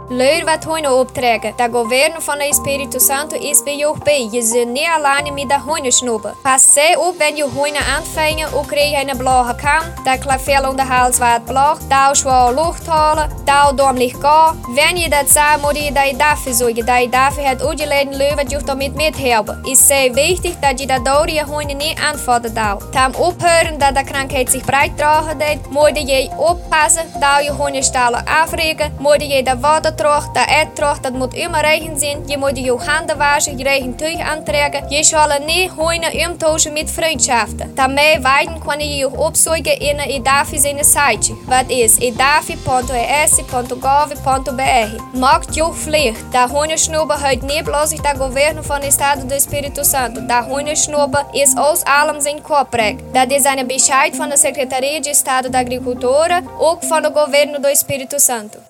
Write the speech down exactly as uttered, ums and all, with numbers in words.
Leer wat hoine optrekken. Da governo van de Espírito Santo is bij jou bij. Je zult niet alleen met de hoine snoepen. Pas zij op wenn je hoine aanvangen, ook krijg je een blauwe kam. Da klavel om de hals wat blauw. Da schwaar lucht halen. Da domlich gaan. Wenn je dat zou, moet je dat je dafür zorgen. Dat je dafür het uitgeleiden leer wat je damit mithelpen. Is zeer wichtig dat je dat door je hoine niet aanvatten dou. Tam ophoren dat de krankheid zich breed dragen deed, moet je oppassen dat je hoine stalen afrekenen. Moet je dat water terug, dat eten terug, dat moet immer regen zijn. Je moet je handen waschen, je regen tuig aantrekken. Je zal niet hoine umtauschen met vriendschaften. Daarmee wijden kan je je opzoeken in een Edafi zijn site. Wat is edafi punt e s punt gov punt b r. Maakt je vliegt. Dat hoine snoepen houdt niet bloos dat governo van de Estado do Espírito Santo. Dat hoine snoepen is ons allem zijn koprek. Dat is een bescheid van de Secretaria de Estado da Agricultura, ook van de governo do Espírito Santo.